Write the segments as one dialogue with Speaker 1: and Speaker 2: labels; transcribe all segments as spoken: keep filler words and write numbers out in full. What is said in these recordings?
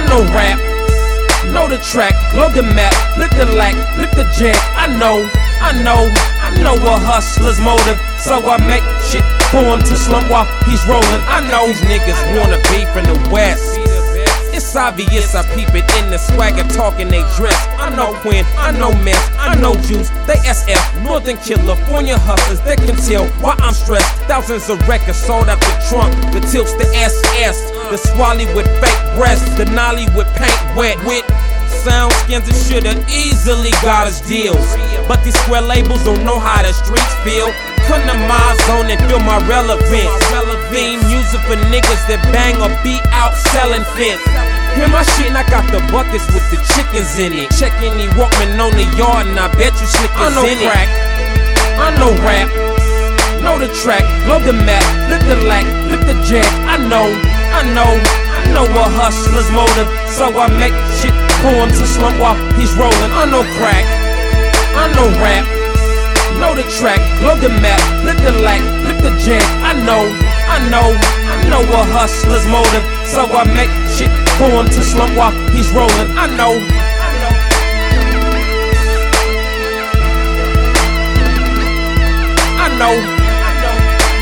Speaker 1: know rap, know the track, load the map, flip the lack, flip the jack. I know, I know, I know a hustler's motive, so I make shit pour him to slump while he's rolling. I know these niggas wanna be from the west. It's obvious I peep it in the swagger talking they dress. I know Quinn, I know Mess, I know Juice, they S F, Northern California hustlers, they can tell why I'm stressed. Thousands of records sold out the trunk, the tips, the S S, the Swally with fake breasts, the Nolly with paint wet with sound skins and shoulda easily got us deals. But these square labels don't know how the streets feel. Come to my zone and feel my relevance. Theme music for niggas that bang or beat out selling fence. Hear my shit and I got the buckets with the chickens in it. Check any Walkman on the yard and I bet you slickers in it. I know crack, I know rap, know the track, load the map, flip the lack, flip the jack. I know, I know, I know a hustler's motive, so I make shit pour him to slump while he's rolling. I know crack, I know rap, know the track, load the map, flip the lack, flip the jack. I know, I know, I know a hustler's motive, so I make shit pour him to slump while he's rolling. I know, I know, I know, I know.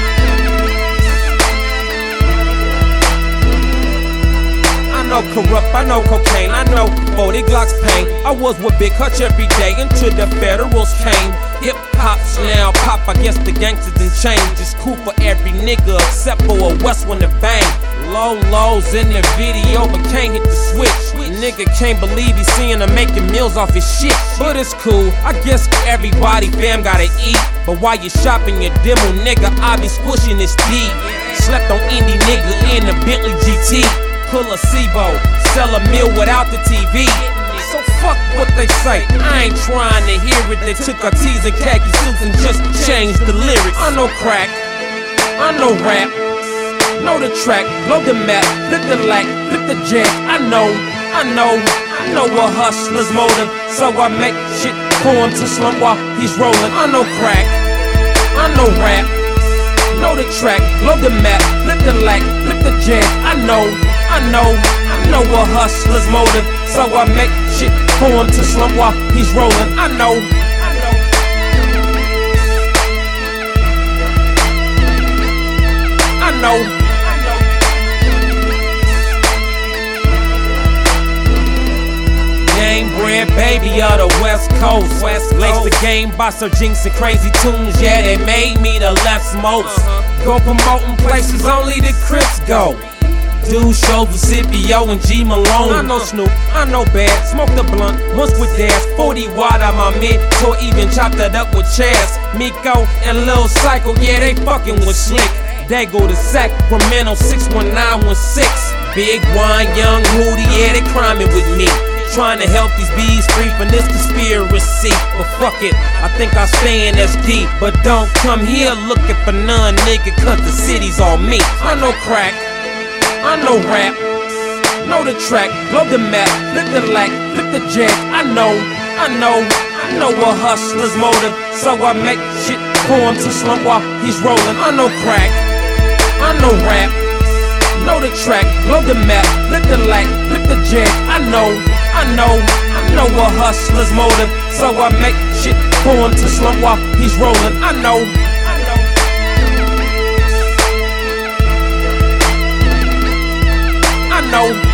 Speaker 1: I know corrupt, I know cocaine, I know forty Glocks pain. I was with Big Hutch every day until the federals came. Hip hop's now pop, I guess the gangsters done changed. It's cool for every nigga except for a West one to bang. Low lows in the video, but can't hit the switch. Nigga can't believe he's seeing him making meals off his shit. But it's cool, I guess everybody fam gotta eat. But while you shopping your demo, nigga, I be squishing this deep. Slept on indie nigga in the Bentley G T. Pull a SIBO, sell a meal without the T V. So fuck what they say, I ain't trying to hear it. They took our T's and khaki suits and just changed the lyrics. I know crack, I know rap, know the track, load the map, flip the lack, flip the jack. I know, I know, I know a hustler's motive, so I make shit pour him to slump while he's rolling. I know crack, I know rap, know the track, load the map, flip the lack, flip the jack. I know, I know, I know a hustler's motive, so I make shit pour him to slump while he's rolling. I know, I know, I know, I know. Game bred baby of the West Coast. West Coast. Lace the game by Sir Jinx and crazy tunes, yeah, they made me the less most. Uh-huh. Go promoting places only the Crips go. Do shows with Scipio and G Malone. I know Snoop, I know Bad, smoke the blunt, once with Dash, forty watt on my mid, or even chopped it up with Chaz. Miko and Lil Psycho, yeah, they fucking with Slick. They go to Sacramento, six one nine one six. Big Wine, Young Moody, yeah, they criming with me. Trying to help these bees free from this conspiracy. But fuck it, I think I'll stay in S D. But don't come here looking for none, nigga, cause the city's all me. I know crack, I know rap, know the track, load the map, flip the lack, flip the jack. I know, I know, I know a hustler's motive, so I make shit pour him to slump while he's rolling. I know crack, I know rap, know the track, load the map, flip the lack, flip the jack. I know, I know, I know a hustler's motive, so I make shit pour him to slump while he's rolling. I know, I know, I know.